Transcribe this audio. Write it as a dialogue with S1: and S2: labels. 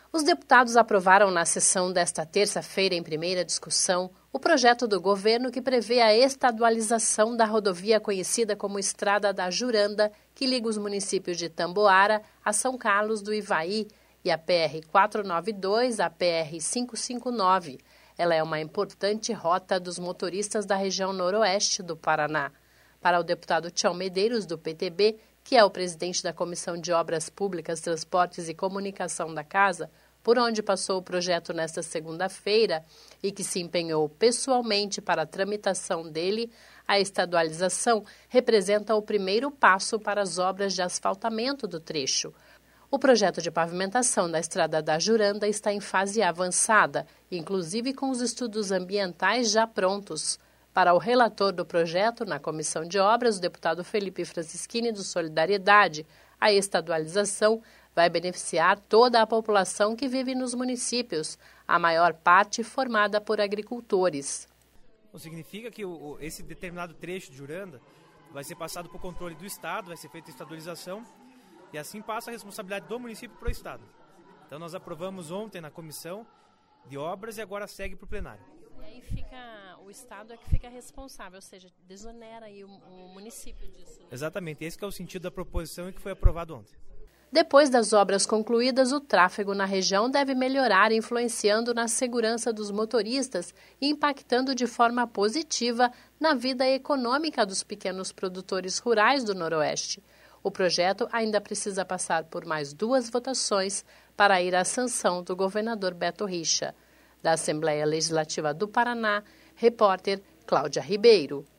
S1: Os deputados aprovaram na sessão desta terça-feira, em primeira discussão, o projeto do governo que prevê a estadualização da rodovia conhecida como Estrada da Juranda, que liga os municípios de Tamboara a São Carlos do Ivaí e a PR-492 à PR-559. Ela é uma importante rota dos motoristas da região noroeste do Paraná. Para o deputado Tião Medeiros, do PTB, que é o presidente da Comissão de Obras Públicas, Transportes e Comunicação da Casa, por onde passou o projeto nesta segunda-feira e que se empenhou pessoalmente para a tramitação dele, a estadualização representa o primeiro passo para as obras de asfaltamento do trecho. O projeto de pavimentação da Estrada da Juranda está em fase avançada, inclusive com os estudos ambientais já prontos. Para o relator do projeto, na Comissão de Obras, o deputado Felipe Francischini, do Solidariedade, a estadualização vai beneficiar toda a população que vive nos municípios, a maior parte formada por agricultores.
S2: Significa que esse determinado trecho de Juranda vai ser passado por controle do Estado, vai ser feita a estadualização e assim passa a responsabilidade do município para o Estado. Então nós aprovamos ontem na Comissão de Obras e agora segue para o plenário.
S1: E aí o Estado é que fica responsável, ou seja, desonera aí o município disso. Né?
S2: Exatamente, esse que é o sentido da proposição e que foi aprovado ontem.
S1: Depois das obras concluídas, o tráfego na região deve melhorar, influenciando na segurança dos motoristas e impactando de forma positiva na vida econômica dos pequenos produtores rurais do Noroeste. O projeto ainda precisa passar por mais 2 votações para ir à sanção do governador Beto Richa. Da Assembleia Legislativa do Paraná, repórter Cláudia Ribeiro.